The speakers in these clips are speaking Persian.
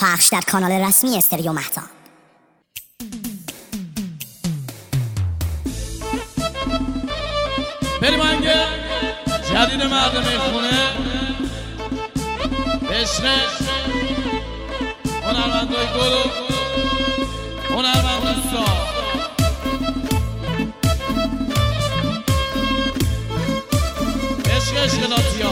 پخش در کانال رسمی استریو مهتاب. بریم آهنگ جدید مردم خونه عشق هنرمندای گل و هنرمند دوستا. عشق اشکالاتیا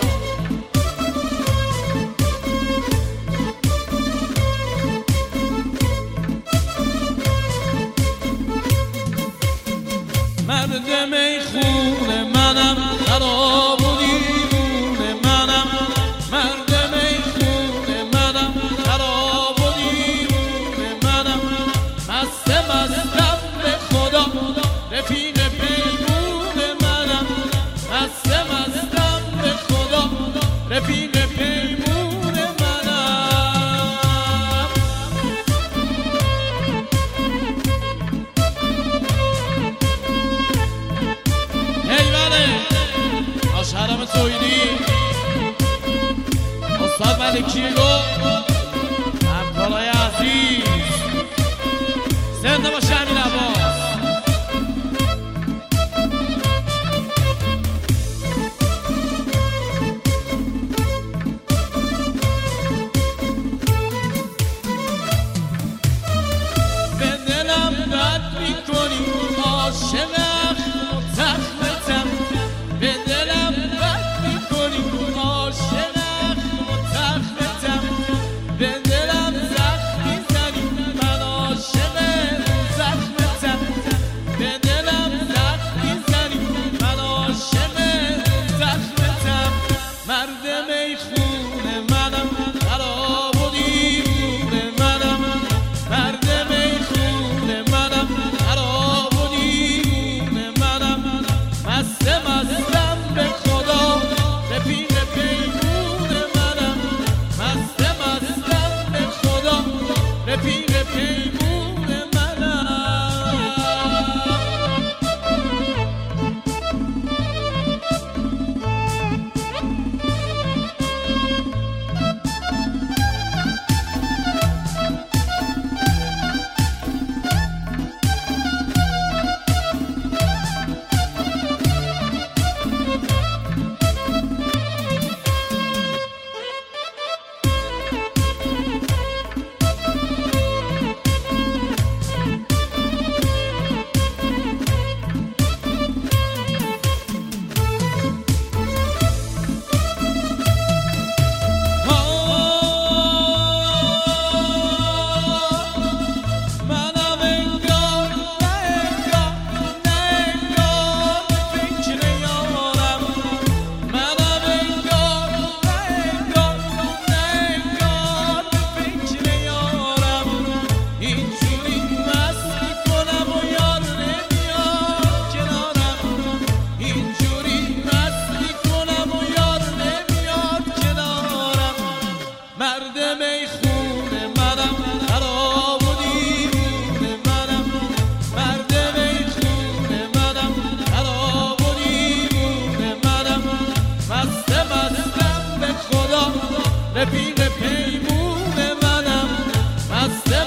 مردم خونه منم خراب و دیوونه منم مردم خونه منم خراب و دیوونه منم مستم به خدا رفیق پیمون منم مستم به خدا رفیق پیمون منم شهرام تویدی استاد ملکی گو همکارای عزیز زنده باشه امین عباس. به دلم بد میکنی عاشق اخم و تخمتم به دلم بد میکنی عاشق اخم و تخمتم به دلم زخم میزنی من عاشق زخمتم به دلم زخم میزنی من عاشق زخمتم مردم خونه منم خراب و دیوونه منم مردم خونه منم خراب و دیوونه منم مستم به خدا رفیق پیمون منم مستم به خدا رفیق پیمون منم. مردم خونه منم خراب و دیوونه منم مردم خونه منم خراب و دیوونه منم مستم به خدا رفیق پیمون منم مستم